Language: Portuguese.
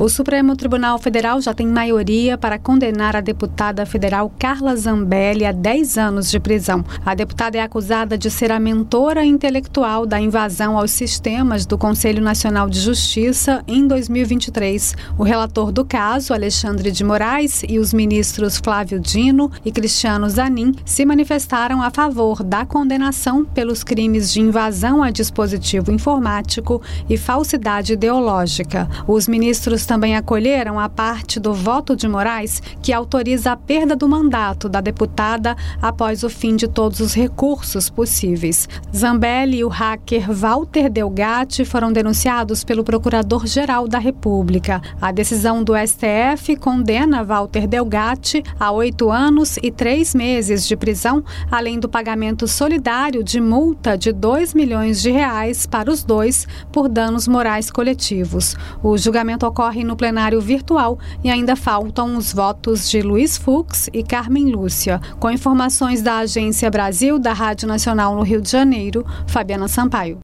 O Supremo Tribunal Federal já tem maioria para condenar a deputada federal Carla Zambelli a 10 anos de prisão. A deputada é acusada de ser a mentora intelectual da invasão aos sistemas do Conselho Nacional de Justiça em 2023. O relator do caso, Alexandre de Moraes, e os ministros Flávio Dino e Cristiano Zanin se manifestaram a favor da condenação pelos crimes de invasão a dispositivo informático e falsidade ideológica. Os ministros também acolheram a parte do voto de Moraes que autoriza a perda do mandato da deputada após o fim de todos os recursos possíveis. Zambelli e o hacker Walter Delgatti foram denunciados pelo Procurador-Geral da República. A decisão do STF condena Walter Delgatti a 8 anos e 3 meses de prisão, além do pagamento solidário de multa de R$2 milhões para os dois por danos morais coletivos. O julgamento ocorre no plenário virtual e ainda faltam os votos de Luiz Fux e Carmen Lúcia. Com informações da Agência Brasil, da Rádio Nacional no Rio de Janeiro, Fabiana Sampaio.